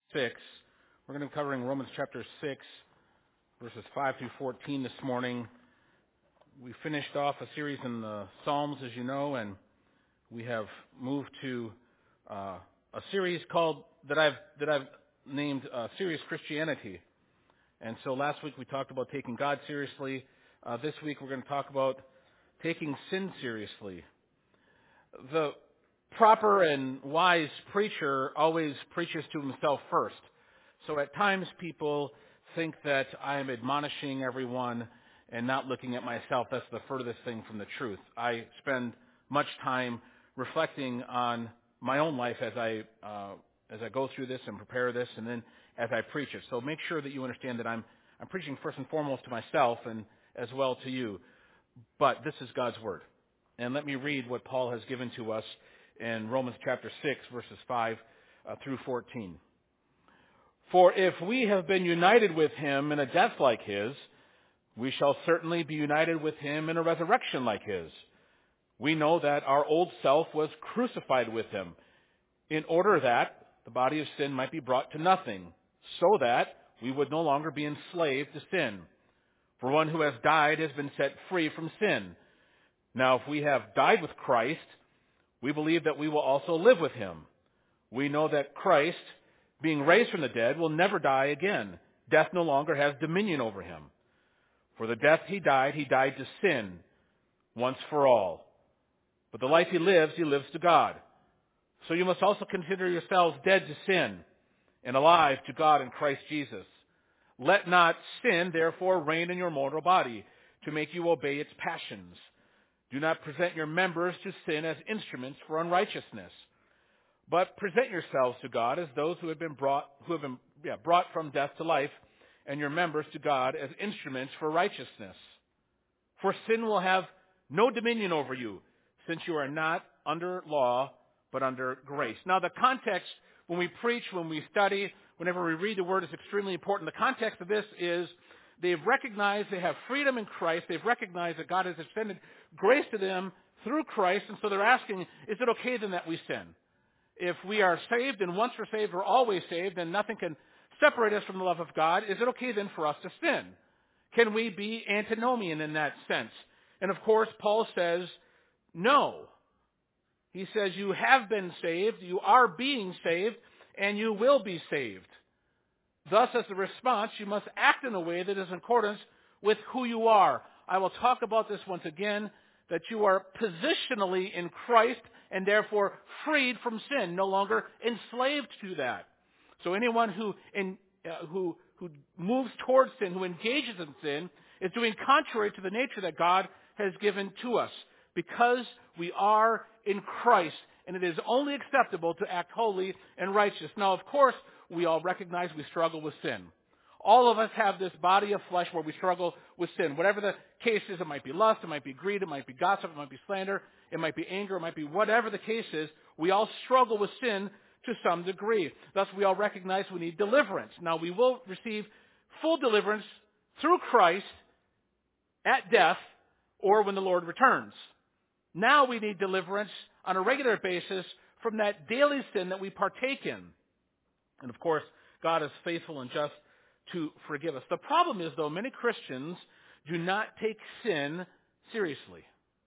6. We're going to be covering Romans chapter 6, verses 5 through 14 this morning. We finished off a series in the Psalms, as you know, and we have moved to a series that I've named Serious Christianity. And so last week we talked about taking God seriously. This week we're going to talk about taking sin seriously. The proper and wise preacher always preaches to himself first. So at times people think that I am admonishing everyone and not looking at myself. That's the furthest thing from the truth. I spend much time reflecting on my own life as I go through this and prepare this, and then as I preach it. So make sure that you understand that I'm preaching first and foremost to myself and as well to you. But this is God's Word. And let me read what Paul has given to us in Romans chapter 6, verses 5 through 14. For if we have been united with him in a death like his, we shall certainly be united with him in a resurrection like his. We know that our old self was crucified with him, in order that the body of sin might be brought to nothing, so that we would no longer be enslaved to sin. For one who has died has been set free from sin. Now, if we have died with Christ, we believe that we will also live with him. We know that Christ, being raised from the dead, will never die again. Death no longer has dominion over him. For the death he died to sin once for all. But the life he lives to God. So you must also consider yourselves dead to sin and alive to God in Christ Jesus. Let not sin, therefore, reign in your mortal body to make you obey its passions. Do not present your members to sin as instruments for unrighteousness, but present yourselves to God as those who have been brought from death to life, and your members to God as instruments for righteousness. For sin will have no dominion over you, since you are not under law, but under grace. Now, the context, when we preach, when we study, whenever we read the Word, is extremely important. The context of this is they've recognized they have freedom in Christ. They've recognized that God has extended grace to them through Christ, and so they're asking, is it okay then that we sin? If we are saved, and once we're saved, we're always saved, and nothing can separate us from the love of God, is it okay then for us to sin? Can we be antinomian in that sense? And of course, Paul says, no. He says you have been saved, you are being saved, and you will be saved. Thus, as a response, you must act in a way that is in accordance with who you are. I will talk about this once again, that you are positionally in Christ and therefore freed from sin, no longer enslaved to that. So anyone who moves towards sin, who engages in sin, is doing contrary to the nature that God has given to us, because we are in Christ, and it is only acceptable to act holy and righteous. Now, of course, we all recognize we struggle with sin. All of us have this body of flesh where we struggle with sin. Whatever the case is, it might be lust, it might be greed, it might be gossip, it might be slander, it might be anger, it might be whatever the case is, we all struggle with sin to some degree. Thus, we all recognize we need deliverance. Now, we will receive full deliverance through Christ at death or when the Lord returns. Now we need deliverance on a regular basis from that daily sin that we partake in. And of course, God is faithful and just to forgive us. The problem is, though, many Christians do not take sin seriously.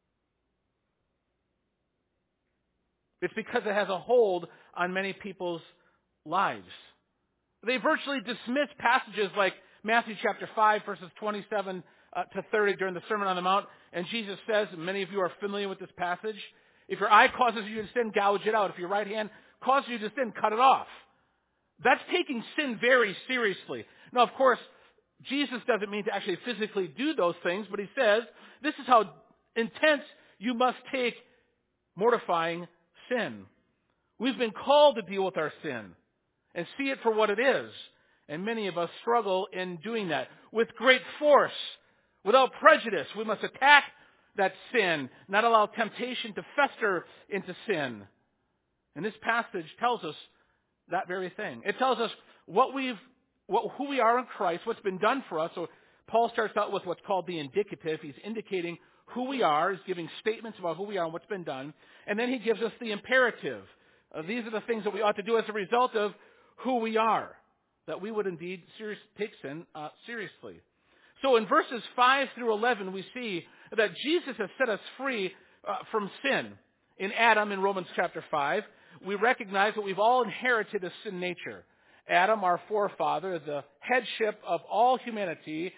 It's because it has a hold on many people's lives. They virtually dismiss passages like Matthew chapter 5, verses 27 to 30 during the Sermon on the Mount. And Jesus says, and many of you are familiar with this passage, if your eye causes you to sin, gouge it out. If your right hand causes you to sin, cut it off. That's taking sin very seriously. Now, of course, Jesus doesn't mean to actually physically do those things, but he says, this is how intense you must take mortifying sin. We've been called to deal with our sin and see it for what it is. And many of us struggle in doing that with great force. Without prejudice, we must attack that sin, not allow temptation to fester into sin. And this passage tells us that very thing. It tells us who we are in Christ, what's been done for us. So Paul starts out with what's called the indicative. He's indicating who we are. He's giving statements about who we are and what's been done. And then he gives us the imperative. These are the things that we ought to do as a result of who we are, that we would indeed take sin seriously. So in verses 5 through 11, we see that Jesus has set us free from sin. In Adam, in Romans chapter 5, we recognize that we've all inherited a sin nature. Adam, our forefather, the headship of all humanity,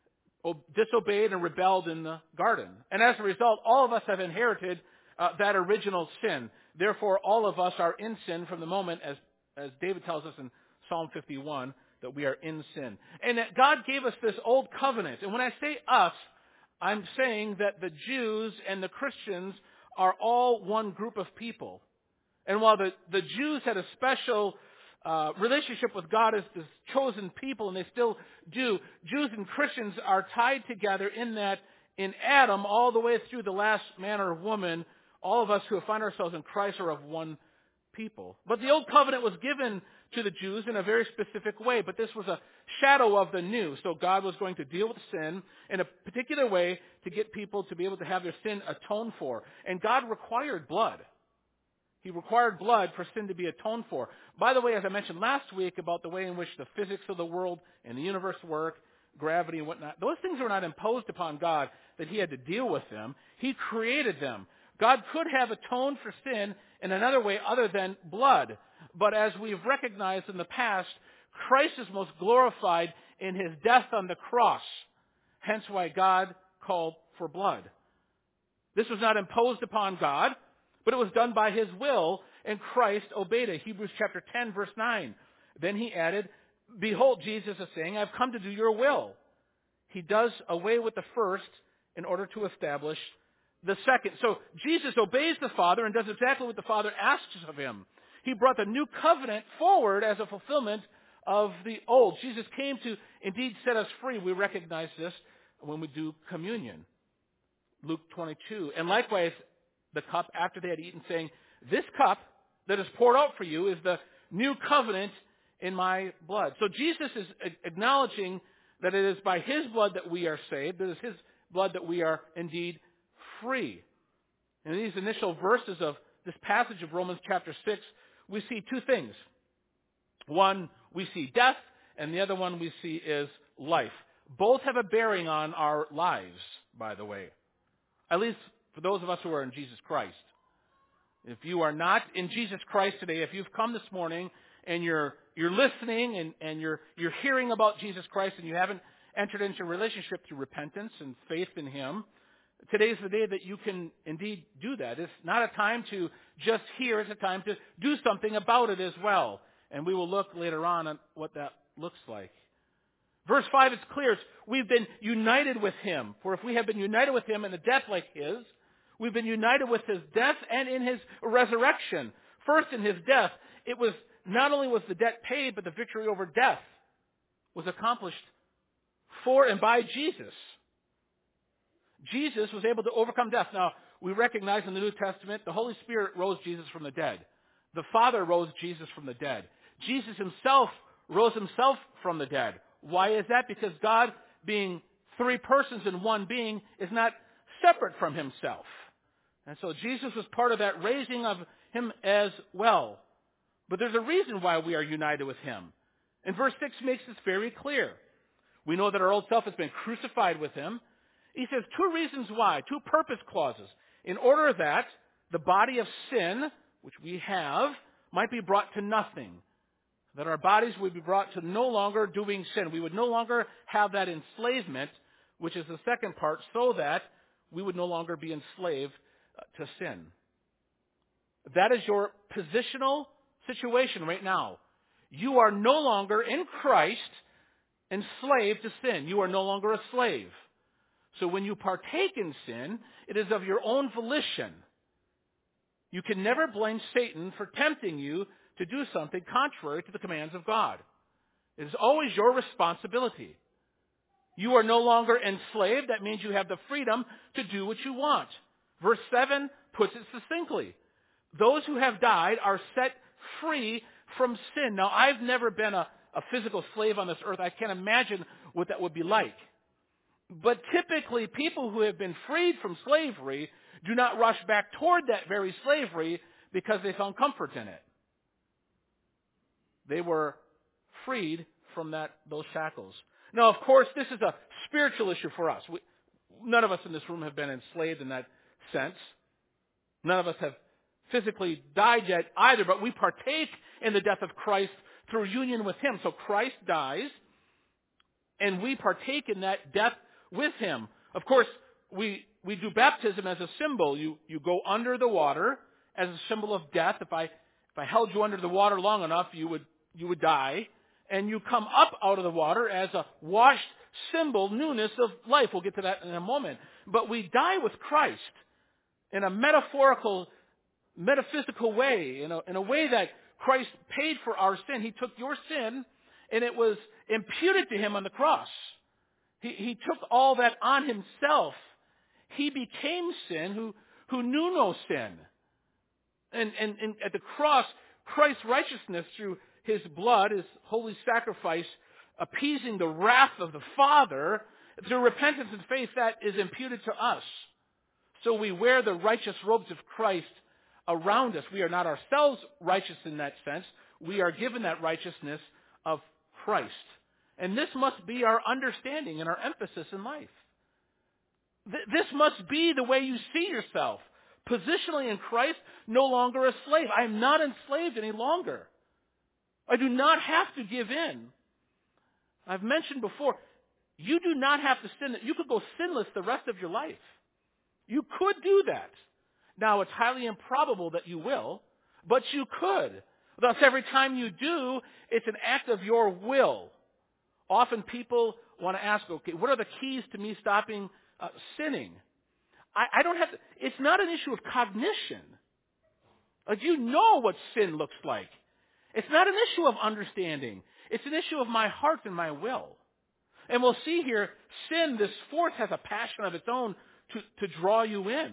disobeyed and rebelled in the garden. And as a result, all of us have inherited that original sin. Therefore, all of us are in sin from the moment, as David tells us in Psalm 51, that we are in sin. And that God gave us this old covenant. And when I say us, I'm saying that the Jews and the Christians are all one group of people. And while the Jews had a special relationship with God as this chosen people, and they still do, Jews and Christians are tied together in that in Adam, all the way through the last man or woman, all of us who find ourselves in Christ are of one people. But the old covenant was given to the Jews in a very specific way, but this was a shadow of the new. So God was going to deal with sin in a particular way to get people to be able to have their sin atoned for. And God required blood. He required blood for sin to be atoned for. By the way, as I mentioned last week about the way in which the physics of the world and the universe work, gravity and whatnot, those things were not imposed upon God that He had to deal with them. He created them. God could have atoned for sin in another way other than blood. But as we've recognized in the past, Christ is most glorified in His death on the cross. Hence why God called for blood. This was not imposed upon God, but it was done by His will, and Christ obeyed it. Hebrews chapter 10, verse 9. Then He added, "Behold, Jesus is saying, I've come to do your will." He does away with the first in order to establish the second. So Jesus obeys the Father and does exactly what the Father asks of Him. He brought the new covenant forward as a fulfillment of the old. Jesus came to indeed set us free. We recognize this when we do communion. Luke 22. And likewise, the cup after they had eaten, saying, "This cup that is poured out for you is the new covenant in my blood." So Jesus is acknowledging that it is by His blood that we are saved. It is His blood that we are indeed free. In these initial verses of this passage of Romans chapter 6, we see two things. One, we see death, and the other one we see is life. Both have a bearing on our lives, by the way. At least for those of us who are in Jesus Christ. If you are not in Jesus Christ today, if you've come this morning and you're listening and you're hearing about Jesus Christ and you haven't entered into a relationship through repentance and faith in Him, today is the day that you can indeed do that. It's not a time to just hear, it's a time to do something about it as well. And we will look later on at what that looks like. Verse 5 is clear. We've been united with Him. For if we have been united with Him in a death like His, we've been united with His death and in His resurrection. First, in His death, it was not only was the debt paid, but the victory over death was accomplished for and by Jesus. Jesus was able to overcome death. Now, we recognize in the New Testament, the Holy Spirit rose Jesus from the dead. The Father rose Jesus from the dead. Jesus Himself rose Himself from the dead. Why is that? Because God, being three persons in one being, is not separate from Himself. And so Jesus was part of that raising of Him as well. But there's a reason why we are united with Him. And verse 6 makes this very clear. We know that our old self has been crucified with Him. He says two reasons why, two purpose clauses. In order that the body of sin, which we have, might be brought to nothing. That our bodies would be brought to no longer doing sin. We would no longer have that enslavement, which is the second part, so that we would no longer be enslaved to sin. That is your positional situation right now. You are no longer in Christ enslaved to sin. You are no longer a slave. So when you partake in sin, it is of your own volition. You can never blame Satan for tempting you to do something contrary to the commands of God. It is always your responsibility. You are no longer enslaved. That means you have the freedom to do what you want. Verse 7 puts it succinctly. Those who have died are set free from sin. Now, I've never been a physical slave on this earth. I can't imagine what that would be like. But typically, people who have been freed from slavery do not rush back toward that very slavery because they found comfort in it. They were freed from those shackles. Now, of course, this is a spiritual issue for us. None of us in this room have been enslaved in that sense. None of us have physically died yet either, but we partake in the death of Christ through union with Him. So Christ dies, and we partake in that death with Him. Of course, we do baptism as a symbol. You go under the water as a symbol of death. If I held you under the water long enough, you would die. And you come up out of the water as a washed symbol, newness of life. We'll get to that in a moment. But we die with Christ in a metaphysical way, in a way that Christ paid for our sin. He took your sin, and it was imputed to Him on the cross. He took all that on Himself. He became sin who knew no sin. And at the cross, Christ's righteousness through His blood, His holy sacrifice, appeasing the wrath of the Father, through repentance and faith, that is imputed to us. So we wear the righteous robes of Christ around us. We are not ourselves righteous in that sense. We are given that righteousness of Christ. And this must be our understanding and our emphasis in life. This must be the way you see yourself. Positionally in Christ, no longer a slave. I am not enslaved any longer. I do not have to give in. I've mentioned before, you do not have to sin. You could go sinless the rest of your life. You could do that. Now, it's highly improbable that you will, but you could. Thus, every time you do, it's an act of your will. Often people want to ask, okay, what are the keys to me stopping sinning? I don't have to. It's not an issue of cognition. Like, you know what sin looks like. It's not an issue of understanding. It's an issue of my heart and my will. And we'll see here, sin, this force, has a passion of its own to draw you in.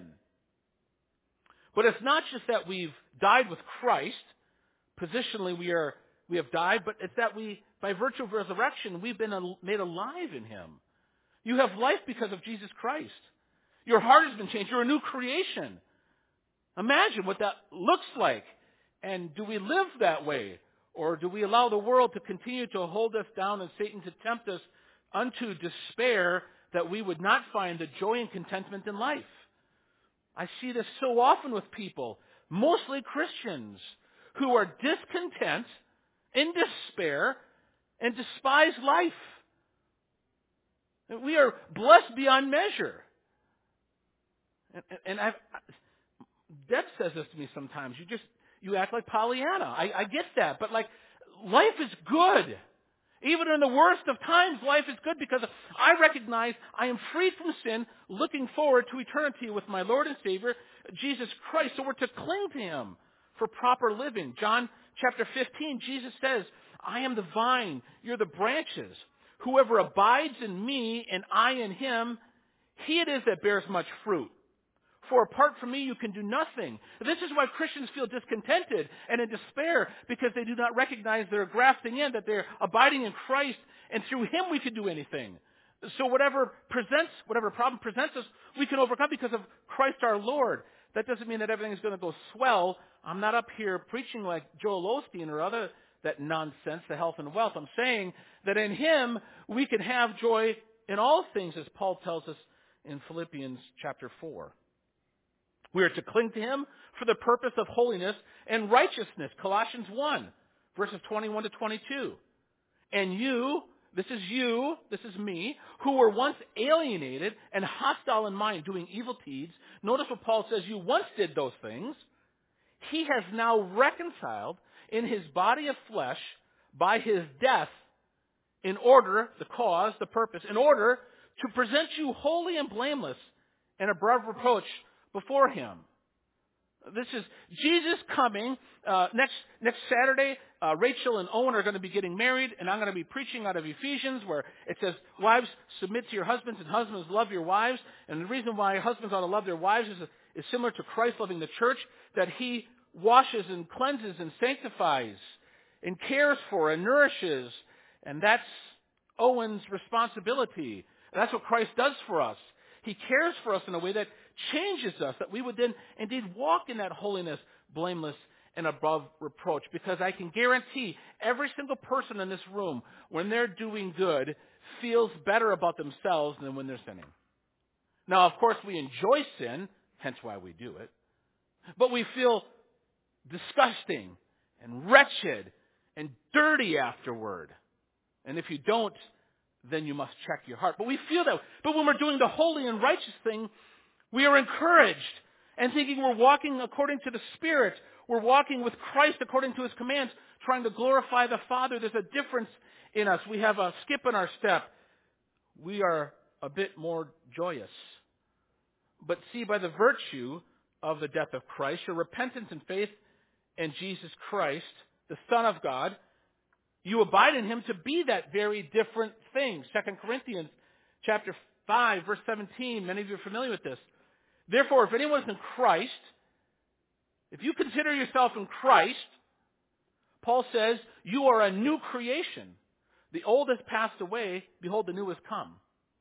But it's not just that we've died with Christ. Positionally, we have died, but it's that by virtue of resurrection, we've been made alive in Him. You have life because of Jesus Christ. Your heart has been changed. You're a new creation. Imagine what that looks like. And do we live that way? Or do we allow the world to continue to hold us down and Satan to tempt us unto despair that we would not find the joy and contentment in life? I see this so often with people, mostly Christians, who are discontent, in despair, and despise life. We are blessed beyond measure. And Deb says this to me sometimes. You act like Pollyanna. I get that. But life is good. Even in the worst of times, life is good because I recognize I am freed from sin, looking forward to eternity with my Lord and Savior, Jesus Christ. So we're to cling to Him for proper living. John chapter 15, Jesus says, I am the vine, you're the branches. Whoever abides in me and I in him, he it is that bears much fruit. For apart from me, you can do nothing. This is why Christians feel discontented and in despair, because they do not recognize they're grafting in, that they're abiding in Christ, and through Him we can do anything. So whatever problem presents us, we can overcome because of Christ our Lord. That doesn't mean that everything is going to go swell. I'm not up here preaching like Joel Osteen or other that nonsense, the health and wealth. I'm saying that in Him we can have joy in all things, as Paul tells us in Philippians chapter 4. We are to cling to Him for the purpose of holiness and righteousness. Colossians 1, verses 21 to 22. And you, this is me, who were once alienated and hostile in mind, doing evil deeds. Notice what Paul says, you once did those things. He has now reconciled in His body of flesh by His death in order to present you holy and blameless and above reproach before Him. This is Jesus coming. Next Saturday, Rachel and Owen are going to be getting married, and I'm going to be preaching out of Ephesians, where it says, wives, submit to your husbands, and husbands, love your wives. And the reason why husbands ought to love their wives is similar to Christ loving the church, that He washes and cleanses and sanctifies and cares for and nourishes. And that's Owen's responsibility. That's what Christ does for us. He cares for us in a way that changes us, that we would then indeed walk in that holiness, blameless, and above reproach, because I can guarantee every single person in this room, when they're doing good, feels better about themselves than when they're sinning. Now, of course, we enjoy sin, hence why we do it, but we feel disgusting and wretched and dirty afterward. And if you don't, then you must check your heart. But we feel that. But when we're doing the holy and righteous thing, we are encouraged and thinking we're walking according to the Spirit. We're walking with Christ according to His commands, trying to glorify the Father. There's a difference in us. We have a skip in our step. We are a bit more joyous. But see, by the virtue of the death of Christ, your repentance and faith in Jesus Christ, the Son of God, you abide in Him to be that very different thing. 2 Corinthians chapter 5, verse 17. Many of you are familiar with this. Therefore, if anyone is in Christ, if you consider yourself in Christ, Paul says, you are a new creation. The old has passed away. Behold, the new has come.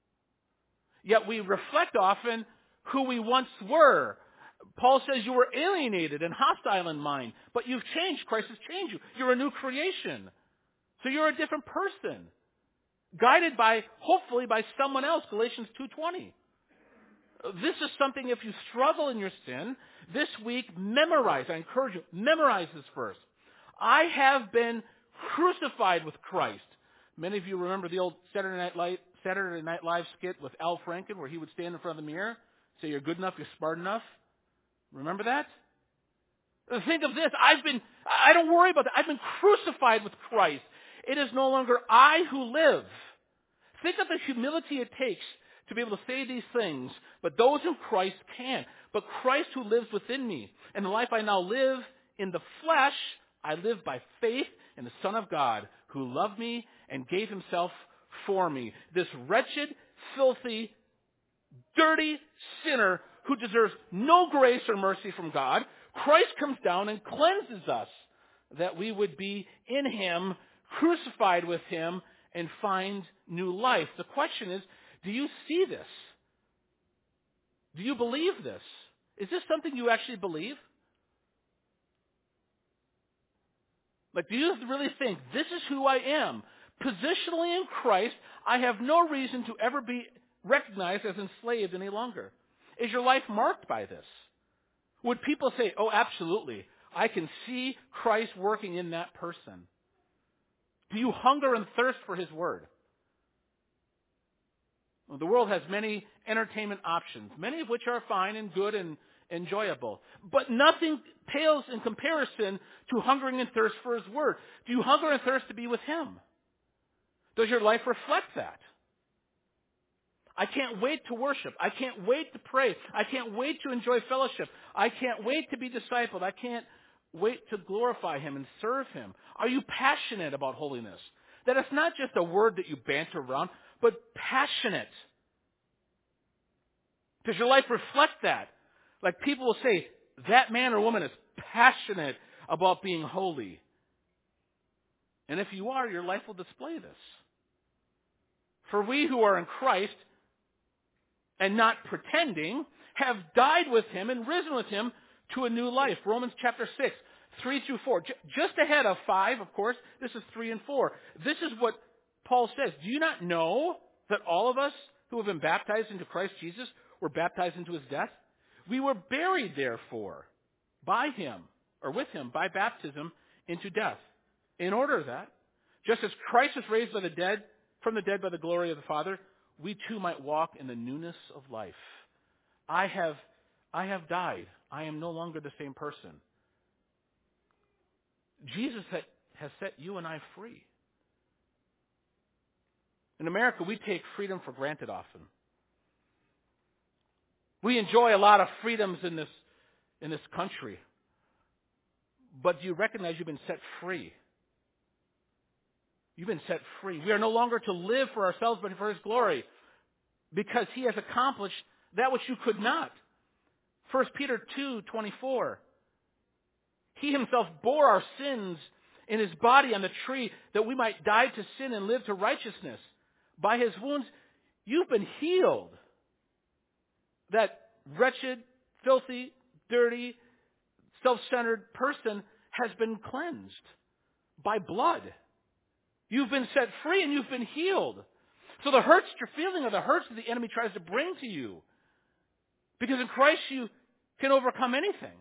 Yet we reflect often who we once were. Paul says you were alienated and hostile in mind, but you've changed. Christ has changed you. You're a new creation. So you're a different person, guided by, hopefully, by someone else. Galatians 2:20. This is something, if you struggle in your sin, this week, memorize. I encourage you, memorize this verse. I have been crucified with Christ. Many of you remember the old Saturday Night Live skit with Al Franken, where he would stand in front of the mirror, say, you're good enough, you're smart enough. Remember that? Think of this. I don't worry about that. I've been crucified with Christ. It is no longer I who live. Think of the humility it takes to be able to say these things, but those in Christ can. But Christ who lives within me, and the life I now live in the flesh, I live by faith in the Son of God, who loved me and gave Himself for me. This wretched, filthy, dirty sinner who deserves no grace or mercy from God, Christ comes down and cleanses us, that we would be in Him, crucified with Him, and find new life. The question is, do you see this? Do you believe this? Is this something you actually believe? Like, do you really think, this is who I am? Positionally in Christ, I have no reason to ever be recognized as enslaved any longer. Is your life marked by this? Would people say, oh, absolutely, I can see Christ working in that person? Do you hunger and thirst for His Word? Well, the world has many entertainment options, many of which are fine and good and enjoyable. But nothing pales in comparison to hungering and thirst for His Word. Do you hunger and thirst to be with Him? Does your life reflect that? I can't wait to worship. I can't wait to pray. I can't wait to enjoy fellowship. I can't wait to be discipled. I can't wait to glorify Him and serve Him. Are you passionate about holiness? That it's not just a word that you banter around, but passionate. Does your life reflect that? Like people will say, that man or woman is passionate about being holy. And if you are, your life will display this. For we who are in Christ, and not pretending, have died with Him and risen with Him to a new life. Romans chapter 6, 3 through 4. Just ahead of 5, of course, this is 3 and 4. This is what Paul says. Do you not know that all of us who have been baptized into Christ Jesus were baptized into His death? We were buried, therefore, by Him, or with Him, by baptism into death, in order that, just as Christ was raised from the dead by the glory of the Father, we too might walk in the newness of life. I have died. I am no longer the same person. Jesus has set you and I free. In America, we take freedom for granted often. We enjoy a lot of freedoms in this country. But do you recognize you've been set free? You've been set free. We are no longer to live for ourselves, but for His glory, because He has accomplished that which you could not. 1 Peter 2:24. He Himself bore our sins in His body on the tree, that we might die to sin and live to righteousness. By His wounds, you've been healed. That wretched, filthy, dirty, self-centered person has been cleansed by blood. You've been set free and you've been healed. So the hurts you're feeling are the hurts that the enemy tries to bring to you. Because in Christ you can overcome anything.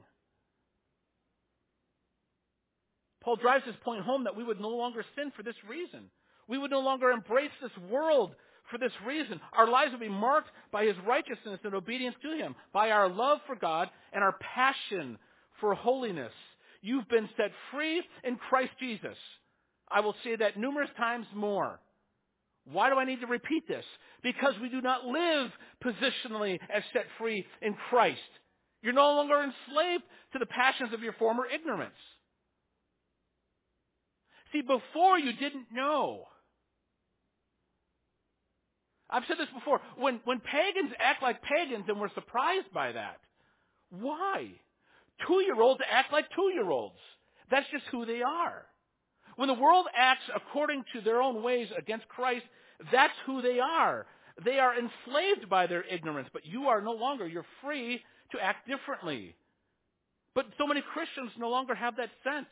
Paul drives this point home that we would no longer sin for this reason. We would no longer embrace this world for this reason. Our lives would be marked by His righteousness and obedience to Him, by our love for God and our passion for holiness. You've been set free in Christ Jesus. I will say that numerous times more. Why do I need to repeat this? Because we do not live positionally as set free in Christ. You're no longer enslaved to the passions of your former ignorance. See, before you didn't know. I've said this before. When pagans act like pagans and we're surprised by that. Why? 2-year-olds act like 2-year-olds. That's just who they are. When the world acts according to their own ways against Christ, that's who they are. They are enslaved by their ignorance, but you are no longer. You're free to act differently. But so many Christians no longer have that sense.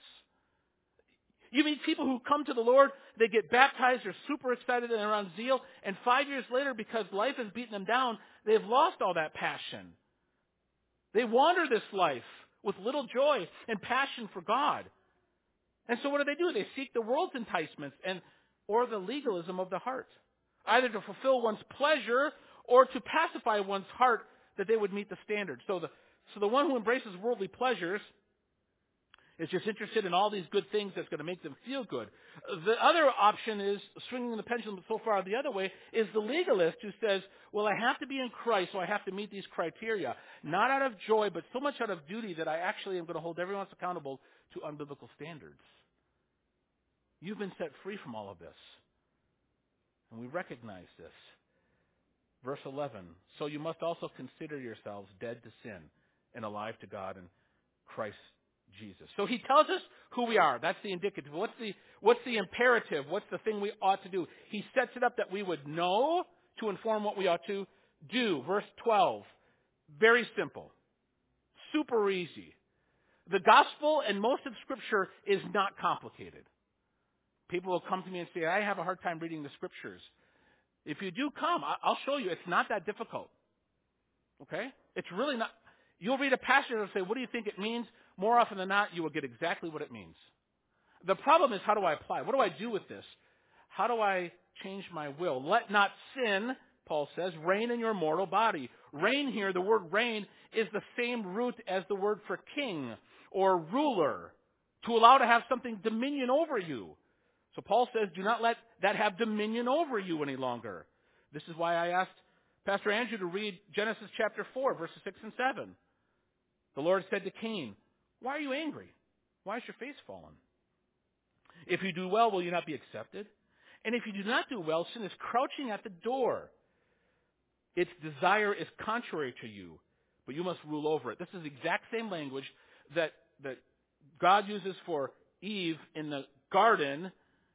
You meet people who come to the Lord, they get baptized, they're super excited and they're on zeal, and 5 years later, because life has beaten them down, they've lost all that passion. They wander this life with little joy and passion for God. And so what do? They seek the world's enticements or the legalism of the heart, either to fulfill one's pleasure or to pacify one's heart that they would meet the standard. So the one who embraces worldly pleasures is just interested in all these good things that's going to make them feel good. The other option is, swinging the pendulum so far the other way, is the legalist who says, well, I have to be in Christ, so I have to meet these criteria. Not out of joy, but so much out of duty that I actually am going to hold everyone else accountable to unbiblical standards. You've been set free from all of this. And we recognize this. Verse 11, so you must also consider yourselves dead to sin and alive to God in Christ Jesus. So he tells us who we are. That's the indicative. What's the imperative? What's the thing we ought to do? He sets it up that we would know to inform what we ought to do. Verse 12. Very simple. Super easy. The gospel and most of Scripture is not complicated. People will come to me and say, I have a hard time reading the Scriptures. If you do come, I'll show you. It's not that difficult. Okay? It's really not. You'll read a passage and say, what do you think it means? More often than not, you will get exactly what it means. The problem is, how do I apply? What do I do with this? How do I change my will? Let not sin, Paul says, reign in your mortal body. Reign here, the word reign, is the same root as the word for king or ruler, to allow to have something dominion over you. So Paul says, do not let that have dominion over you any longer. This is why I asked Pastor Andrew to read Genesis chapter 4, verses 6 and 7. The Lord said to Cain, why are you angry? Why is your face fallen? If you do well, will you not be accepted? And if you do not do well, sin is crouching at the door. Its desire is contrary to you, but you must rule over it. This is the exact same language that God uses for Eve in the garden.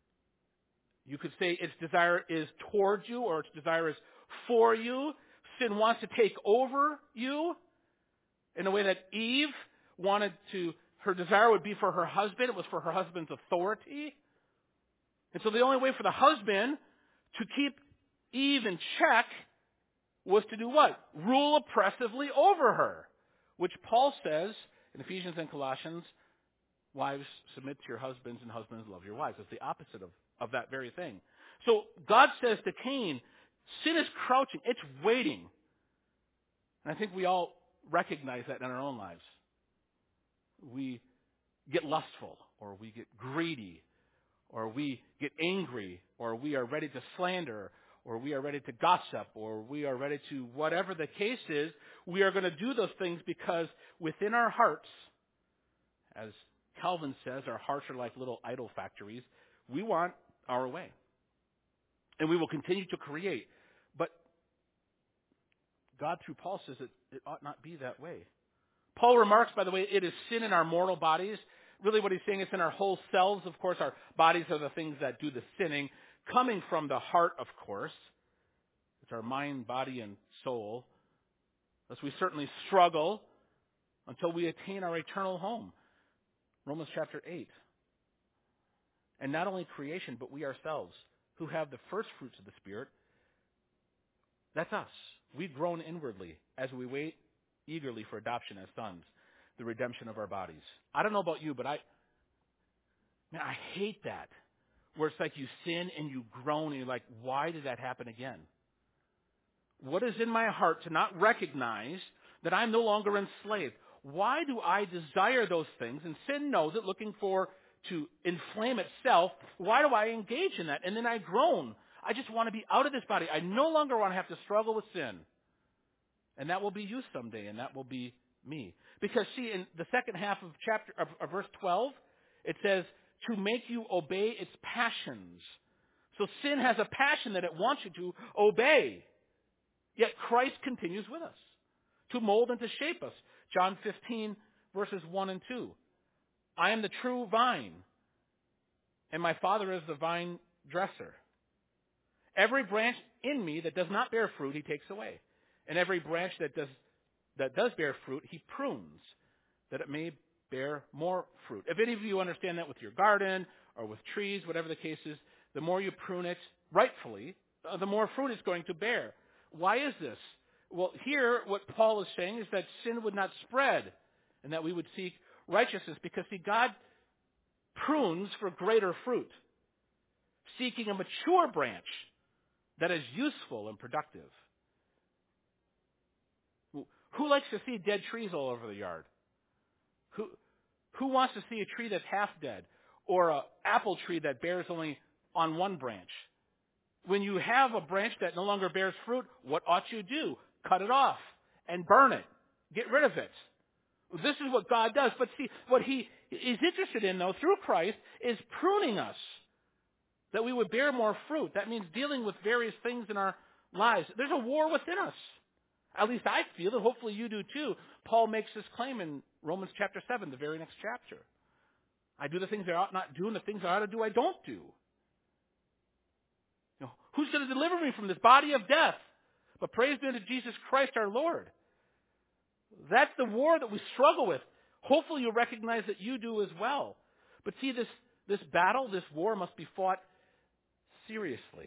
You could say its desire is towards you, or its desire is for you. Sin wants to take over you in a way that Eve wanted to, her desire would be for her husband. It was for her husband's authority. And so the only way for the husband to keep Eve in check was to do what? Rule oppressively over her. Which Paul says in Ephesians and Colossians, wives, submit to your husbands, and husbands, love your wives. It's the opposite of that very thing. So God says to Cain, sin is crouching. It's waiting. And I think we all recognize that in our own lives. We get lustful, or we get greedy, or we get angry, or we are ready to slander, or we are ready to gossip, or we are ready to whatever the case is. We are going to do those things because within our hearts, as Calvin says, our hearts are like little idol factories. We want our way. And we will continue to create. But God, through Paul, says that it ought not be that way. Paul remarks, by the way, it is sin in our mortal bodies. Really what he's saying is in our whole selves. Of course, our bodies are the things that do the sinning. Coming from the heart, of course. It's our mind, body, and soul. Thus we certainly struggle until we attain our eternal home. Romans chapter 8. And not only creation, but we ourselves, who have the first fruits of the Spirit, that's us. We've grown inwardly as we wait eagerly for adoption as sons, the redemption of our bodies. I don't know about you, but I hate that. Where it's like you sin and you groan and you're like, why did that happen again? What is in my heart to not recognize that I'm no longer enslaved? Why do I desire those things? And sin knows it, looking for to inflame itself. Why do I engage in that? And then I groan. I just want to be out of this body. I no longer want to have to struggle with sin. And that will be you someday, and that will be me. Because see, in the second half of verse 12, it says, to make you obey its passions. So sin has a passion that it wants you to obey. Yet Christ continues with us to mold and to shape us. John 15, verses 1 and 2. I am the true vine, and my Father is the vine dresser. Every branch in me that does not bear fruit, he takes away. And every branch that does bear fruit, he prunes, that it may bear more fruit. If any of you understand that with your garden or with trees, whatever the case is, the more you prune it rightfully, the more fruit it's going to bear. Why is this? Well, here what Paul is saying is that sin would not spread and that we would seek righteousness because, see, God prunes for greater fruit, seeking a mature branch that is useful and productive. Who likes to see dead trees all over the yard? Who wants to see a tree that's half dead or an apple tree that bears only on one branch? When you have a branch that no longer bears fruit, what ought you do? Cut it off and burn it. Get rid of it. This is what God does. But see, what he is interested in, though, through Christ, is pruning us, that we would bear more fruit. That means dealing with various things in our lives. There's a war within us. At least I feel it. Hopefully you do too. Paul makes this claim in Romans chapter 7, the very next chapter. I do the things I ought not do, and the things I ought to do, I don't do. You know, who's going to deliver me from this body of death? But praise be to Jesus Christ our Lord. That's the war that we struggle with. Hopefully you recognize that you do as well. But see, this battle, this war must be fought seriously.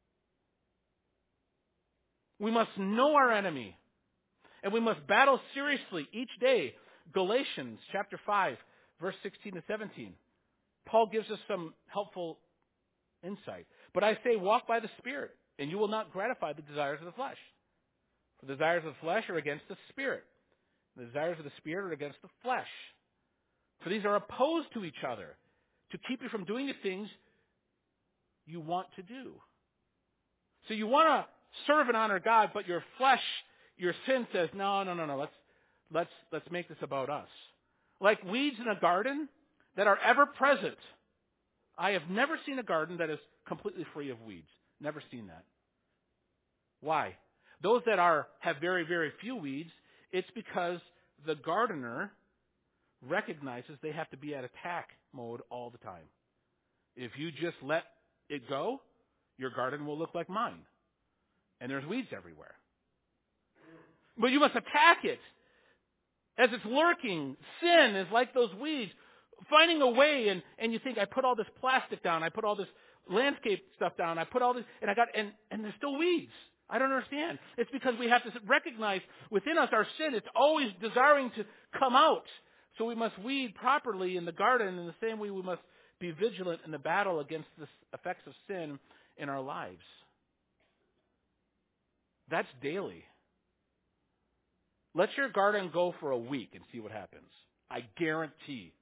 We must know our enemy. And we must battle seriously each day. Galatians chapter 5, verse 16 to 17. Paul gives us some helpful insight. But I say, walk by the Spirit, and you will not gratify the desires of the flesh. For the desires of the flesh are against the Spirit. The desires of the Spirit are against the flesh. For these are opposed to each other, to keep you from doing the things you want to do. So you want to serve and honor God, but your flesh, your sin says, no. Let's make this about us. Like weeds in a garden that are ever present. I have never seen a garden that is completely free of weeds. Never seen that. Why? Those that have very, very few weeds, it's because the gardener recognizes they have to be at attack mode all the time. If you just let it go, your garden will look like mine. And there's weeds everywhere. But you must attack it. As it's lurking, sin is like those weeds. Finding a way, and you think, I put all this plastic down, I put all this landscape stuff down, I put all this, and there's still weeds. I don't understand. It's because we have to recognize within us our sin. It's always desiring to come out. So we must weed properly in the garden. In the same way, we must be vigilant in the battle against the effects of sin in our lives. That's daily. Let your garden go for a week and see what happens. I guarantee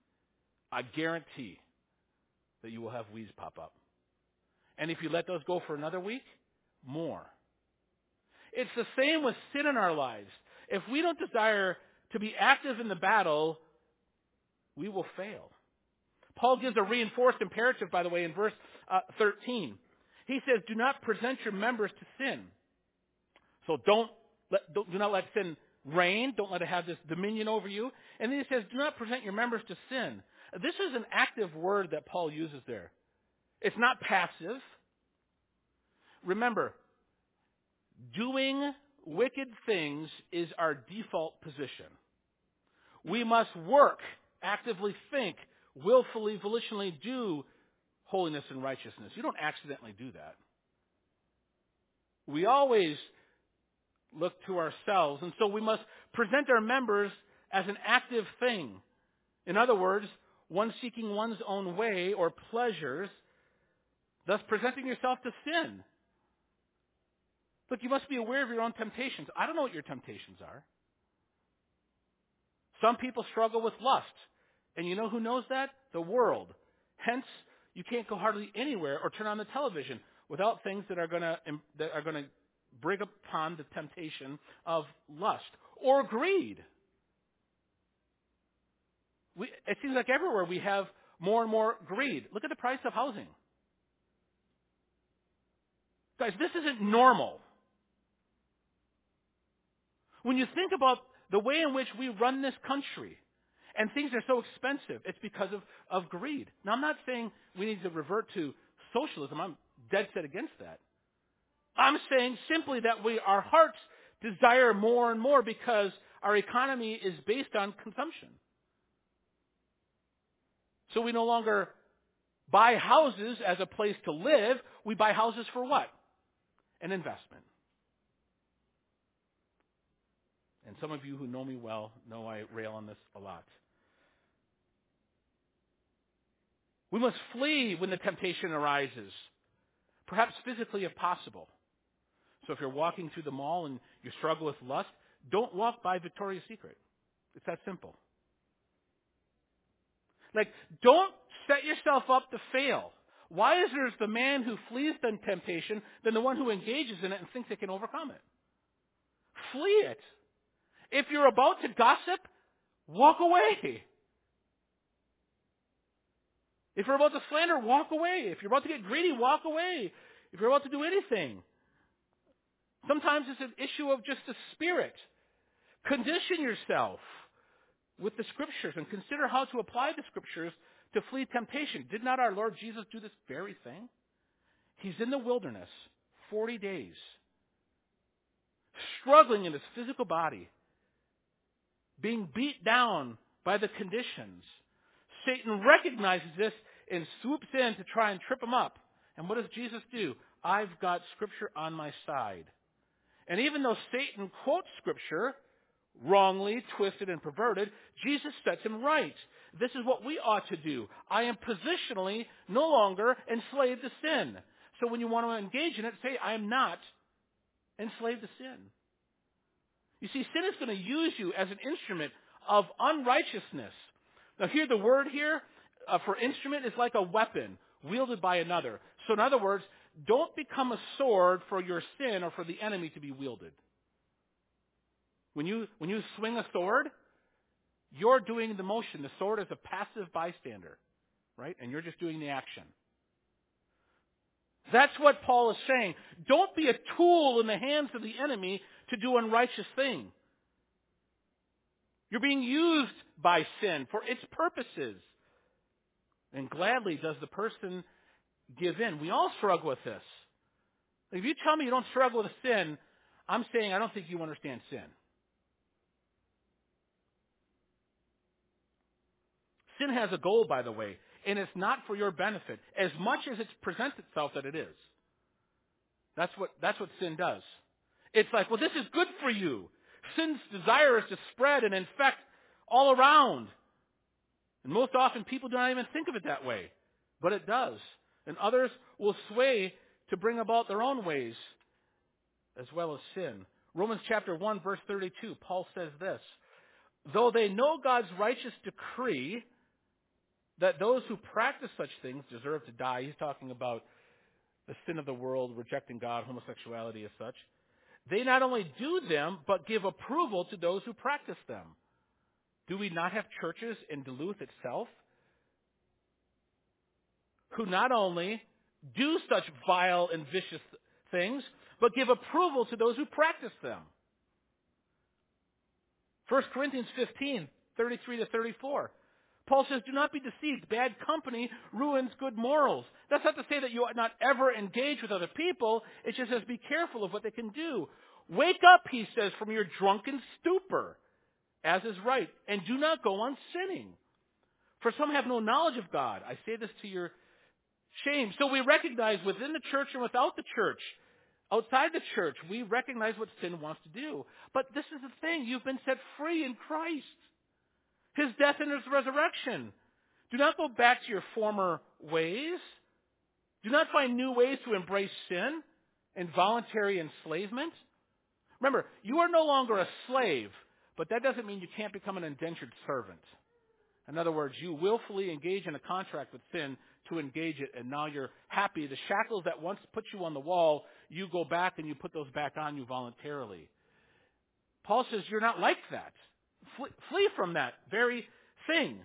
that you will have weeds pop up. And if you let those go for another week, more. It's the same with sin in our lives. If we don't desire to be active in the battle, we will fail. Paul gives a reinforced imperative, by the way, in verse 13. He says, do not present your members to sin. So do not let sin reign. Don't let it have this dominion over you. And then he says, do not present your members to sin. This is an active word that Paul uses there. It's not passive. Remember, doing wicked things is our default position. We must work, actively think, willfully, volitionally do holiness and righteousness. You don't accidentally do that. We always look to ourselves, and so we must present our members as an active thing. In other words, one seeking one's own way or pleasures, thus presenting yourself to sin. Look, you must be aware of your own temptations. I don't know what your temptations are. Some people struggle with lust. And you know who knows that? The world. Hence, you can't go hardly anywhere or turn on the television without things that are going to bring upon the temptation of lust or greed. It seems like everywhere we have more and more greed. Look at the price of housing. Guys, this isn't normal. When you think about the way in which we run this country, and things are so expensive, it's because of greed. Now, I'm not saying we need to revert to socialism. I'm dead set against that. I'm saying simply that our hearts desire more and more because our economy is based on consumption. So we no longer buy houses as a place to live. We buy houses for what? An investment. And some of you who know me well know I rail on this a lot. We must flee when the temptation arises, perhaps physically if possible. So if you're walking through the mall and you struggle with lust, don't walk by Victoria's Secret. It's that simple. Like, don't set yourself up to fail. Why is there the man who flees the temptation than the one who engages in it and thinks they can overcome it? Flee it. If you're about to gossip, walk away. If you're about to slander, walk away. If you're about to get greedy, walk away. If you're about to do anything. Sometimes it's an issue of just the spirit. Condition yourself with the Scriptures and consider how to apply the Scriptures to flee temptation. Did not our Lord Jesus do this very thing? He's in the wilderness 40 days, struggling in his physical body, being beat down by the conditions. Satan recognizes this and swoops in to try and trip him up. And what does Jesus do? I've got Scripture on my side. And even though Satan quotes Scripture, wrongly, twisted, and perverted, Jesus sets him right. This is what we ought to do. I am positionally no longer enslaved to sin. So when you want to engage in it, say, I am not enslaved to sin. You see, sin is going to use you as an instrument of unrighteousness. Now here, the word here for instrument is like a weapon wielded by another. So in other words, don't become a sword for your sin or for the enemy to be wielded. When you swing a sword, you're doing the motion. The sword is a passive bystander, right? And you're just doing the action. That's what Paul is saying. Don't be a tool in the hands of the enemy to do unrighteous things. You're being used by sin for its purposes. And gladly does the person give in. We all struggle with this. If you tell me you don't struggle with sin, I'm saying I don't think you understand sin. Sin has a goal, by the way, and it's not for your benefit, as much as it presents itself that it is. That's what sin does. It's like, well, this is good for you. Sin's desire is to spread and infect all around. And most often people do not even think of it that way. But it does. And others will sway to bring about their own ways as well as sin. Romans chapter 1, verse 32, Paul says this, though they know God's righteous decree that those who practice such things deserve to die. He's talking about the sin of the world, rejecting God, homosexuality as such. They not only do them, but give approval to those who practice them. Do we not have churches in Duluth itself who not only do such vile and vicious things, but give approval to those who practice them? 1 Corinthians 15, 33 to 34. Paul says, do not be deceived. Bad company ruins good morals. That's not to say that you ought not ever engage with other people. It just says be careful of what they can do. Wake up, he says, from your drunken stupor, as is right, and do not go on sinning. For some have no knowledge of God. I say this to your shame. So we recognize within the church and without the church, outside the church, we recognize what sin wants to do. But this is the thing. You've been set free in Christ. His death and His resurrection. Do not go back to your former ways. Do not find new ways to embrace sin and voluntary enslavement. Remember, you are no longer a slave, but that doesn't mean you can't become an indentured servant. In other words, you willfully engage in a contract with sin to engage it, and now you're happy. The shackles that once put you on the wall, you go back and you put those back on you voluntarily. Paul says you're not like that. Flee from that very thing.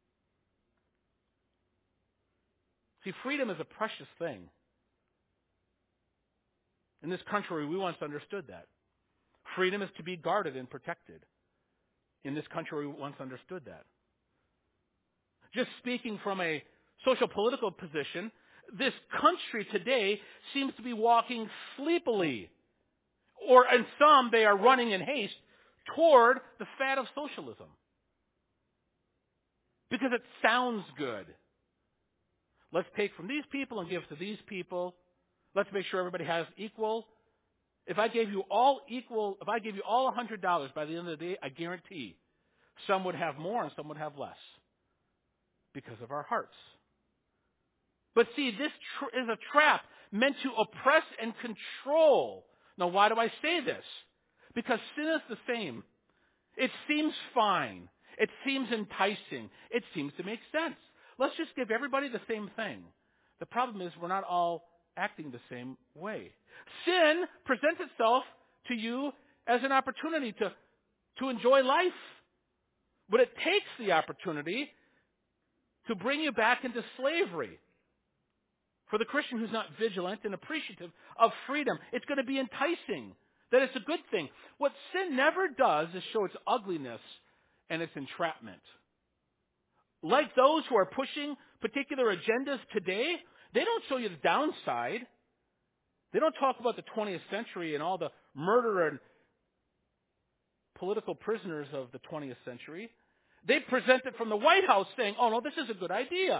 See, freedom is a precious thing. In this country, we once understood that. Freedom is to be guarded and protected. In this country, we once understood that. Just speaking from a social political position, this country today seems to be walking sleepily. Or in some, they are running in haste toward the fad of socialism. Because it sounds good. Let's take from these people and give to these people. Let's make sure everybody has equal. If I gave you all $100 by the end of the day, I guarantee some would have more and some would have less. Because of our hearts. But see, this is a trap meant to oppress and control. Now, why do I say this? Because sin is the same. It seems fine. It seems enticing. It seems to make sense. Let's just give everybody the same thing. The problem is we're not all acting the same way. Sin presents itself to you as an opportunity to enjoy life. But it takes the opportunity to bring you back into slavery. For the Christian who's not vigilant and appreciative of freedom, it's going to be enticing. That it's a good thing. What sin never does is show its ugliness and its entrapment. Like those who are pushing particular agendas today, they don't show you the downside. They don't talk about the 20th century and all the murder and political prisoners of the 20th century. They present it from the White House saying, oh no, this is a good idea.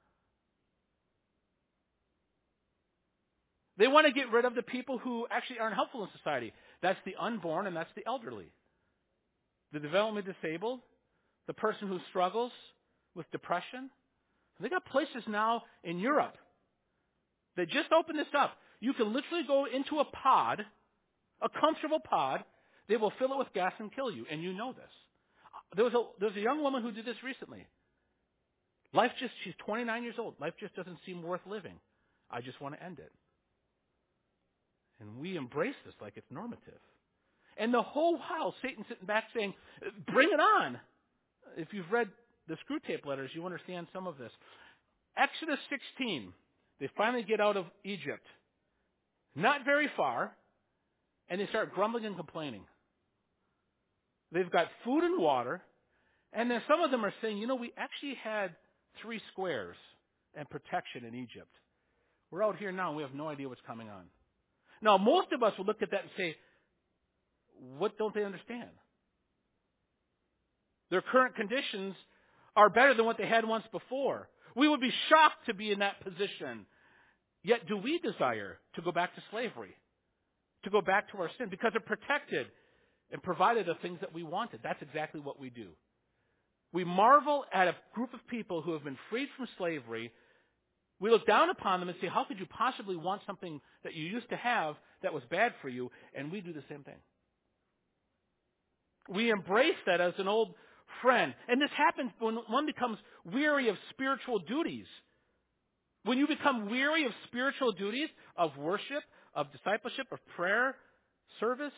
They want to get rid of the people who actually aren't helpful in society. That's the unborn and that's the elderly. The developmentally disabled, the person who struggles with depression. And they got places now in Europe that just opened this up. You can literally go into a pod, a comfortable pod. They will fill it with gas and kill you, and you know this. There was a young woman who did this recently. She's 29 years old. Life just doesn't seem worth living. I just want to end it. And we embrace this like it's normative. And the whole while, Satan's sitting back saying, bring it on. If you've read the Screw Tape letters, you understand some of this. Exodus 16, they finally get out of Egypt. Not very far, and they start grumbling and complaining. They've got food and water, and then some of them are saying, we actually had 3 squares and protection in Egypt. We're out here now, and we have no idea what's coming on. Now, most of us will look at that and say, what don't they understand? Their current conditions are better than what they had once before. We would be shocked to be in that position. Yet do we desire to go back to slavery? To go back to our sin? Because it protected and provided the things that we wanted. That's exactly what we do. We marvel at a group of people who have been freed from slavery. We look down upon them and say, how could you possibly want something that you used to have that was bad for you? And we do the same thing. We embrace that as an old friend. And this happens when one becomes weary of spiritual duties. When you become weary of spiritual duties, of worship, of discipleship, of prayer, service,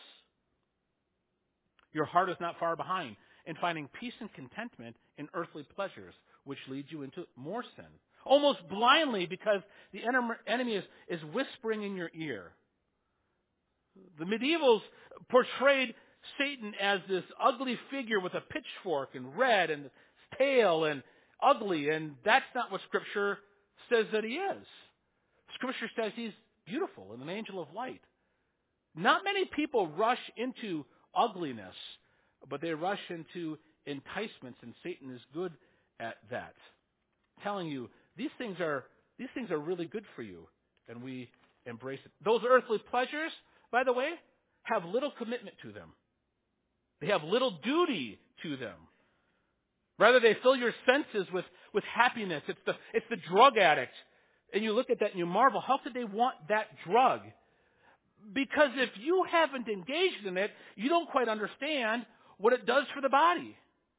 your heart is not far behind in finding peace and contentment in earthly pleasures, which leads you into more sin. Almost blindly, because the enemy is whispering in your ear. The medievals portrayed Satan as this ugly figure with a pitchfork and red and tail and ugly, and that's not what Scripture says that he is. Scripture says he's beautiful and an angel of light. Not many people rush into ugliness, but they rush into enticements, and Satan is good at that, telling you these things are really good for you, and we embrace it. Those earthly pleasures, by the way, have little commitment to them. They have little duty to them. Rather, they fill your senses with happiness. It's the drug addict. And you look at that and you marvel, how could they want that drug? Because if you haven't engaged in it, you don't quite understand what it does for the body.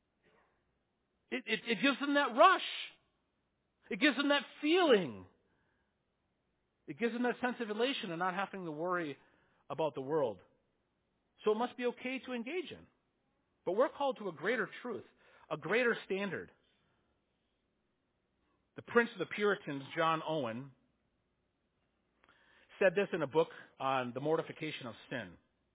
It gives them that rush. It gives them that feeling. It gives them that sense of elation and not having to worry about the world. So it must be okay to engage in. But we're called to a greater truth, a greater standard. The Prince of the Puritans, John Owen, said this in a book on the mortification of sin.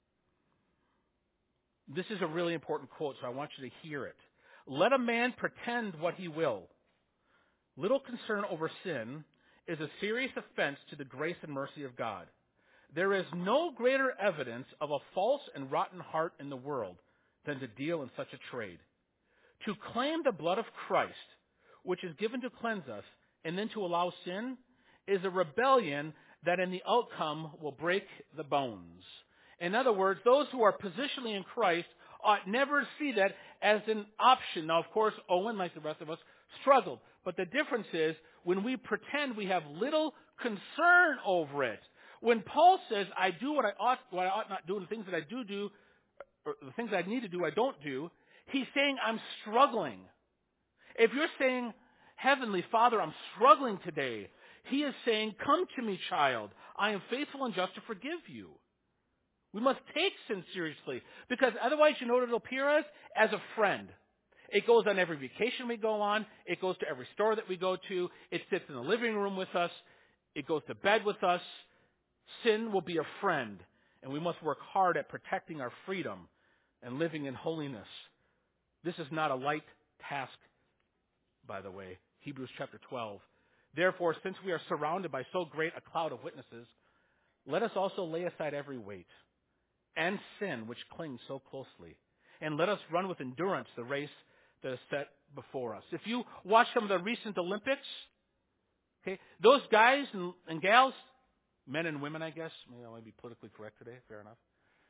This is a really important quote, so I want you to hear it. Let a man pretend what he will. Little concern over sin is a serious offense to the grace and mercy of God. There is no greater evidence of a false and rotten heart in the world than to deal in such a trade. To claim the blood of Christ, which is given to cleanse us, and then to allow sin, is a rebellion that in the outcome will break the bones. In other words, those who are positionally in Christ ought never see that as an option. Now, of course, Owen, like the rest of us, struggled. But the difference is when we pretend we have little concern over it. When Paul says, I do what I ought not do, and the things that I do, or the things I need to do, I don't do, he's saying I'm struggling. If you're saying, Heavenly Father, I'm struggling today, he is saying, come to me, child. I am faithful and just to forgive you. We must take sin seriously, because otherwise, you know what it'll appear as? As a friend. It goes on every vacation we go on. It goes to every store that we go to. It sits in the living room with us. It goes to bed with us. Sin will be a friend, and we must work hard at protecting our freedom and living in holiness. This is not a light task, by the way. Hebrews chapter 12. Therefore, since we are surrounded by so great a cloud of witnesses, let us also lay aside every weight and sin which clings so closely, and let us run with endurance the race that is set before us. If you watch some of the recent Olympics, okay, those guys and gals, men and women, I guess, I might be politically correct today, fair enough.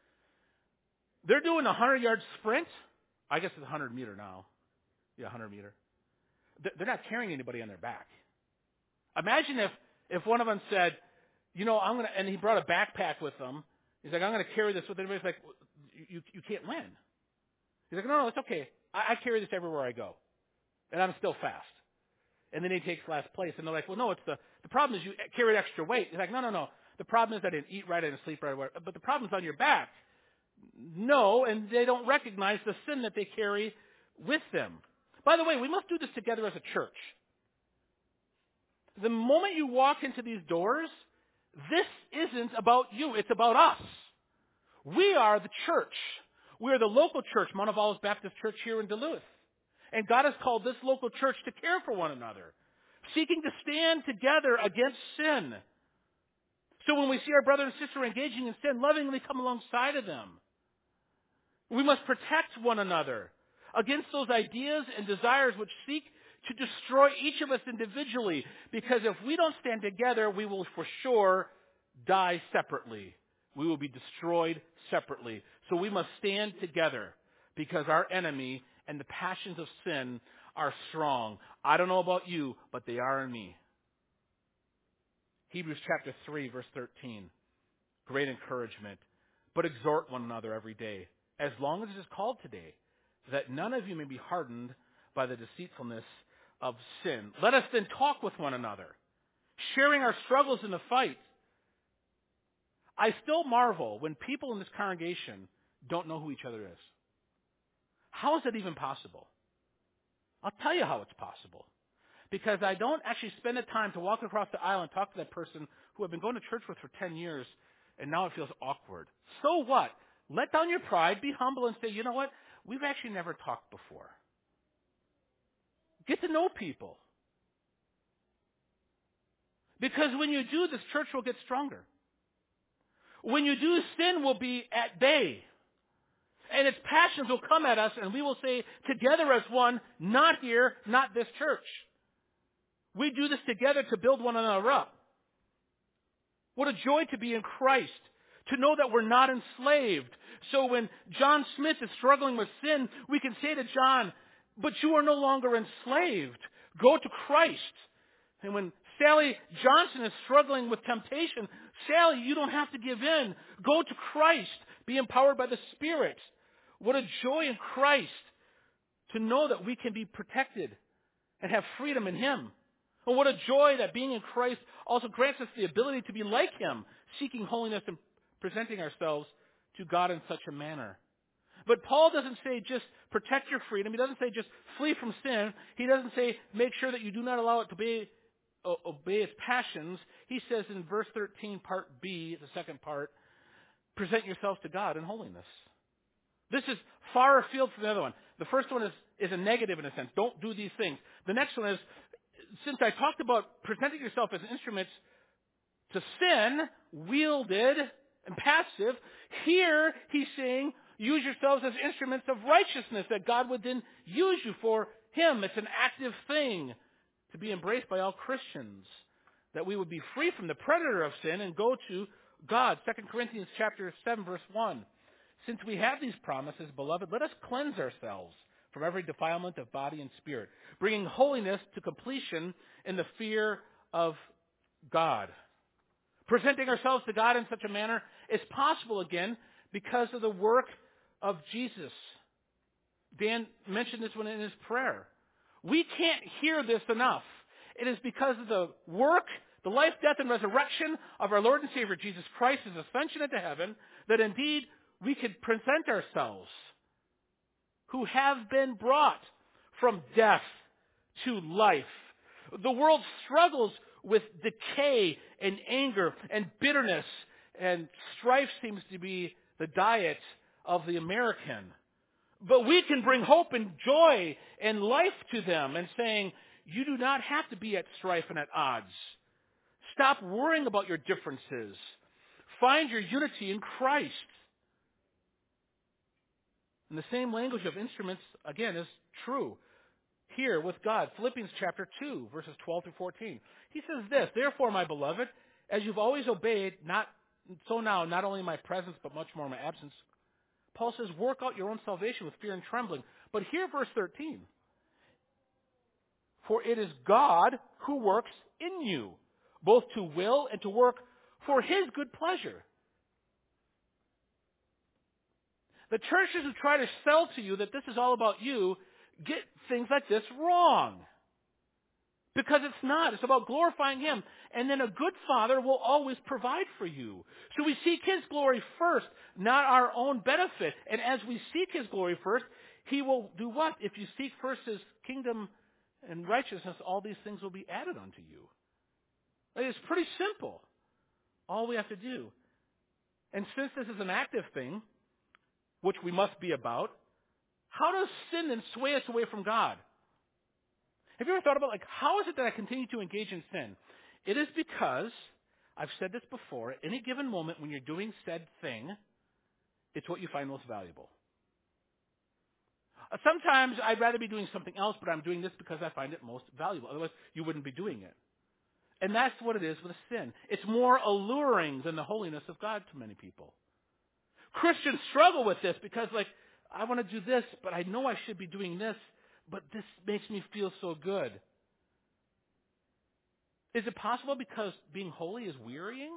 They're doing a 100-yard sprint. I guess it's 100 meter now. Yeah, 100 meter. They're not carrying anybody on their back. Imagine if one of them said, and he brought a backpack with him. He's like, I'm going to carry this with everybody. He's like, you can't win. He's like, no, it's okay. I carry this everywhere I go. And I'm still fast. And then he takes last place. And they're like, well, no, it's the problem is you carried extra weight. He's like, no. The problem is I didn't eat right, I didn't sleep right. But the problem's on your back. No, and they don't recognize the sin that they carry with them. By the way, we must do this together as a church. The moment you walk into these doors, this isn't about you. It's about us. We are the church. We are the local church, Mount of Olives Baptist Church here in Duluth. And God has called this local church to care for one another, seeking to stand together against sin. So when we see our brother and sister engaging in sin, lovingly come alongside of them. We must protect one another against those ideas and desires which seek to destroy each of us individually. Because if we don't stand together, we will for sure die separately. We will be destroyed separately. So we must stand together because our enemy and the passions of sin are strong. I don't know about you, but they are in me. Hebrews chapter 3, verse 13. Great encouragement. But exhort one another every day, as long as it is called today, that none of you may be hardened by the deceitfulness of sin. Let us then talk with one another, sharing our struggles in the fight. I still marvel when people in this congregation don't know who each other is. How is that even possible? I'll tell you how it's possible. Because I don't actually spend the time to walk across the aisle and talk to that person who I've been going to church with for 10 years, and now it feels awkward. So what? Let down your pride, be humble, and say, you know what? We've actually never talked before. Get to know people. Because when you do, this church will get stronger. When you do, sin will be at bay. And its passions will come at us, and we will say together as one, not here, not this church. We do this together to build one another up. What a joy to be in Christ, to know that we're not enslaved. So when John Smith is struggling with sin, we can say to John, but you are no longer enslaved. Go to Christ. And when Sally Johnson is struggling with temptation, Sally, you don't have to give in. Go to Christ. Be empowered by the Spirit. What a joy in Christ to know that we can be protected and have freedom in Him. And what a joy that being in Christ also grants us the ability to be like Him, seeking holiness and presenting ourselves to God in such a manner. But Paul doesn't say just protect your freedom. He doesn't say just flee from sin. He doesn't say make sure that you do not allow it to obey its passions. He says in verse 13, part B, the second part, present yourselves to God in holiness. This is far afield from the other one. The first one is a negative in a sense. Don't do these things. The next one is, since I talked about presenting yourself as instruments to sin, wielded and passive, here he's saying use yourselves as instruments of righteousness that God would then use you for Him. It's an active thing to be embraced by all Christians, that we would be free from the predator of sin and go to God. 2 Corinthians chapter 7, verse 1. Since we have these promises, beloved, let us cleanse ourselves from every defilement of body and spirit, bringing holiness to completion in the fear of God. Presenting ourselves to God in such a manner is possible again because of the work of Jesus. Dan mentioned this one in his prayer. We can't hear this enough. It is because of the work, the life, death, and resurrection of our Lord and Savior Jesus Christ, His ascension into heaven, that indeed we could present ourselves, who have been brought from death to life. The world struggles with decay and anger and bitterness, and strife seems to be the diet of the American. But we can bring hope and joy and life to them and saying, you do not have to be at strife and at odds. Stop worrying about your differences. Find your unity in Christ. And the same language of instruments, again, is true here with God. Philippians chapter 2, verses 12 through 14. He says this, therefore, my beloved, as you've always obeyed, so now, not only in my presence, but much more in my absence, Paul says, work out your own salvation with fear and trembling. But here, verse 13, for it is God who works in you, both to will and to work for His good pleasure. The churches who try to sell to you that this is all about you get things like this wrong. Because it's not. It's about glorifying Him. And then a good Father will always provide for you. So we seek His glory first, not our own benefit. And as we seek His glory first, He will do what? If you seek first His kingdom and righteousness, all these things will be added unto you. It's pretty simple. All we have to do. And since this is an active thing, which we must be about, how does sin then sway us away from God? Have you ever thought about, how is it that I continue to engage in sin? It is because, I've said this before, at any given moment when you're doing said thing, it's what you find most valuable. Sometimes I'd rather be doing something else, but I'm doing this because I find it most valuable. Otherwise, you wouldn't be doing it. And that's what it is with sin. It's more alluring than the holiness of God to many people. Christians struggle with this because, I want to do this, but I know I should be doing this, but this makes me feel so good. Is it possible because being holy is wearying?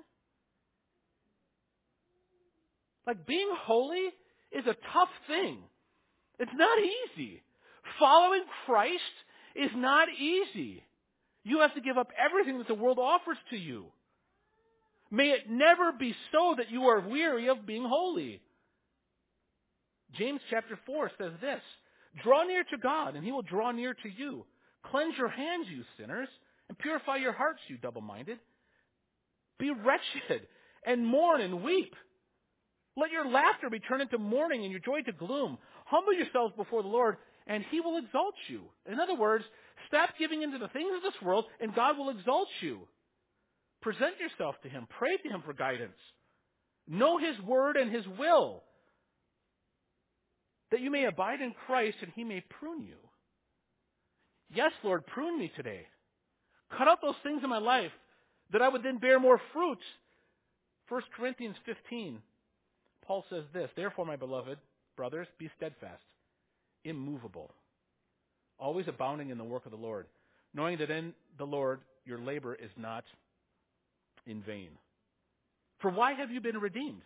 Being holy is a tough thing. It's not easy. Following Christ is not easy. You have to give up everything that the world offers to you. May it never be so that you are weary of being holy. James chapter 4 says this, draw near to God, and He will draw near to you. Cleanse your hands, you sinners, and purify your hearts, you double-minded. Be wretched, and mourn and weep. Let your laughter be turned into mourning and your joy to gloom. Humble yourselves before the Lord, and He will exalt you. In other words, stop giving in to the things of this world, and God will exalt you. Present yourself to Him. Pray to Him for guidance. Know His word and His will. that you may abide in Christ and he may prune you. Yes, Lord, prune me today. Cut out those things in my life that I would then bear more fruit. 1 Corinthians 15, Paul says this, therefore, my beloved brothers, be steadfast, immovable, always abounding in the work of the Lord, knowing that in the Lord your labor is not in vain. For why have you been redeemed?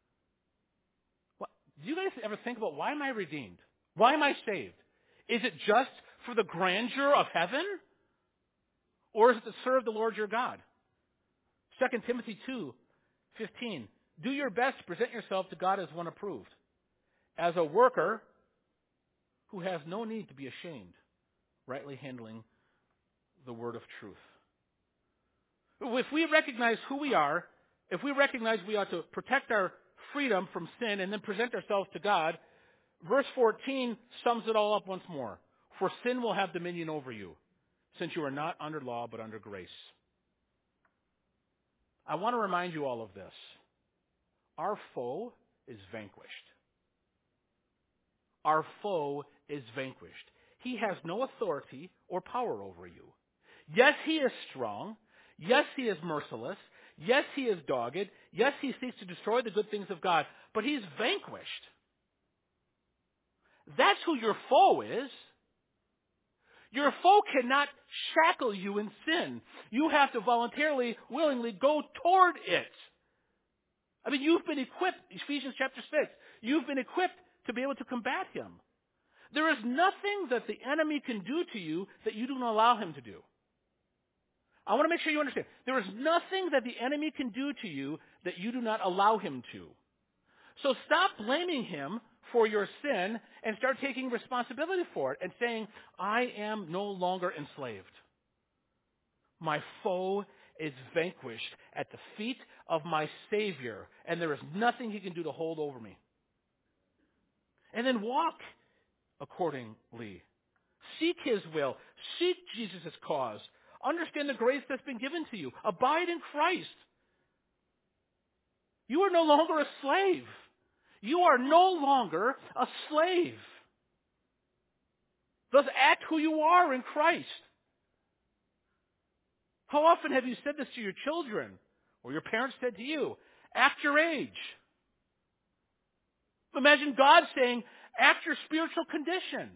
Do you guys ever think about, why am I redeemed? Why am I saved? Is it just for the grandeur of heaven? Or is it to serve the Lord your God? 2 Timothy 2:15. Do your best to present yourself to God as one approved, as a worker who has no need to be ashamed, rightly handling the word of truth. If we recognize who we are, if we recognize we ought to protect our freedom from sin and then present ourselves to God, verse 14 sums it all up once more. For sin will have dominion over you, since you are not under law but under grace. I want to remind you all of this. Our foe is vanquished. Our foe is vanquished. He has no authority or power over you. Yes, he is strong. Yes, he is merciless. Yes, he is dogged. Yes, he seeks to destroy the good things of God. But he's vanquished. That's who your foe is. Your foe cannot shackle you in sin. You have to voluntarily, willingly go toward it. I mean, you've been equipped, Ephesians chapter 6, you've been equipped to be able to combat him. There is nothing that the enemy can do to you that you do not allow him to do. I want to make sure you understand. There is nothing that the enemy can do to you that you do not allow him to. So stop blaming him for your sin and start taking responsibility for it and saying, I am no longer enslaved. My foe is vanquished at the feet of my Savior, and there is nothing he can do to hold over me. And then walk accordingly. Seek his will. Seek Jesus' cause. Understand the grace that's been given to you. Abide in Christ. You are no longer a slave. You are no longer a slave. Thus act who you are in Christ. How often have you said this to your children, or your parents said to you? Act your age. Imagine God saying, act your spiritual condition.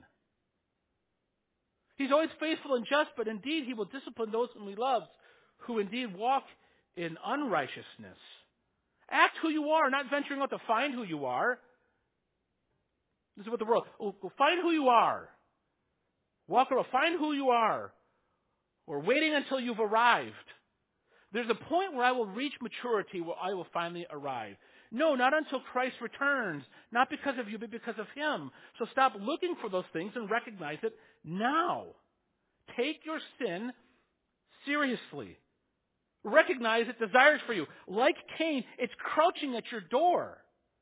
He's always faithful and just, but indeed he will discipline those whom he loves, who indeed walk in unrighteousness. Act who you are, not venturing out to find who you are. This is what the world, find who you are. Walk around, find who you are. Or waiting until you've arrived. There's a point where I will reach maturity, where I will finally arrive. No, not until Christ returns. Not because of you, but because of him. So stop looking for those things and recognize it now. Take your sin seriously. Recognize it desires for you. Like Cain, it's crouching at your door.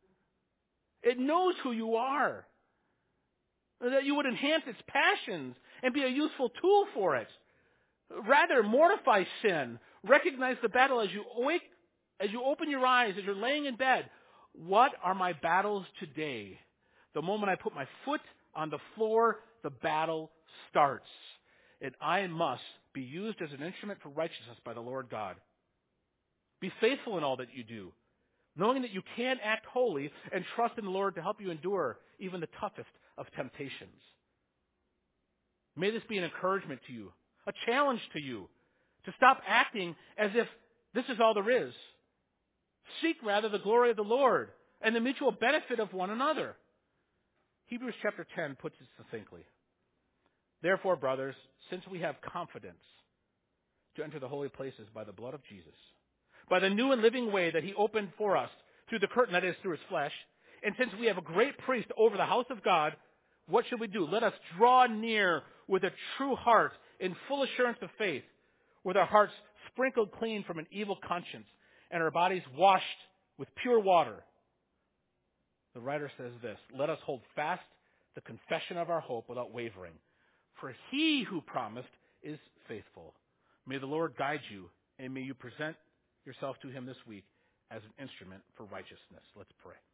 It knows who you are. That you would enhance its passions and be a useful tool for it. Rather, mortify sin. Recognize the battle as you awake, as you open your eyes, as you're laying in bed. What are my battles today? The moment I put my foot on the floor, the battle starts. And I must be used as an instrument for righteousness by the Lord God. Be faithful in all that you do, knowing that you can act holy and trust in the Lord to help you endure even the toughest of temptations. May this be an encouragement to you, a challenge to you, to stop acting as if this is all there is. Seek rather the glory of the Lord and the mutual benefit of one another. Hebrews chapter 10 puts it succinctly. Therefore, brothers, since we have confidence to enter the holy places by the blood of Jesus, by the new and living way that he opened for us through the curtain, that is, through his flesh, and since we have a great priest over the house of God, what should we do? Let us draw near with a true heart in full assurance of faith, with our hearts sprinkled clean from an evil conscience and our bodies washed with pure water. The writer says this, let us hold fast the confession of our hope without wavering, for he who promised is faithful. May the Lord guide you, and may you present yourself to him this week as an instrument for righteousness. Let's pray.